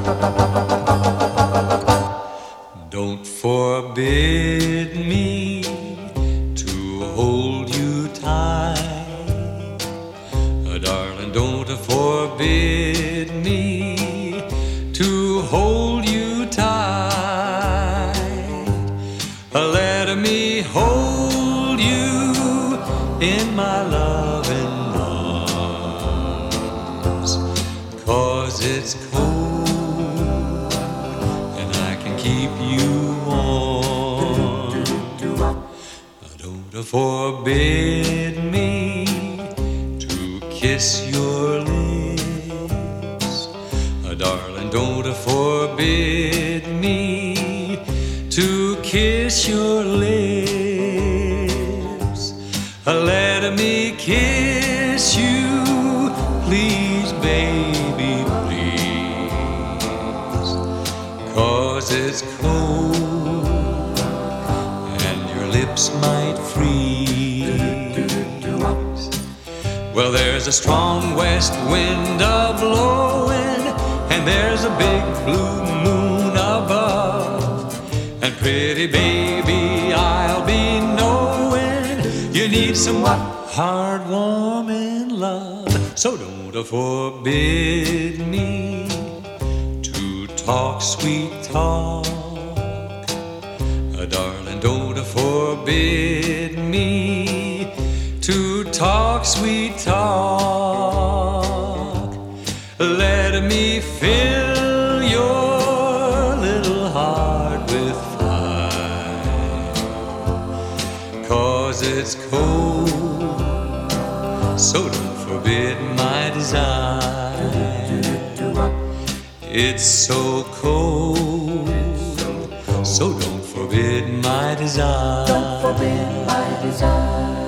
Don't forbid me to hold you tight, darling, don't forbid me to hold you tight. Let me hold you in my loving arms, 'cause it's cold and I can keep you warm. Don't forbid me to kiss your lips, darling, don't forbid me to kiss your lips. Let me kiss you, please, baby, please, 'cause it's cold and your lips might freeze. Well, there's a strong west wind a-blowing, and there's a big blue moon above, and pretty baby, I'll be knowing you need some heartwarming love. So don't forbid me to talk sweet talk, darling, don't forbid me to talk sweet talk. Let me fill your little heart with fire, 'cause it's cold, so don't forbid my desire. It's so cold, so don't forbid my desire. Don't forbid my desire.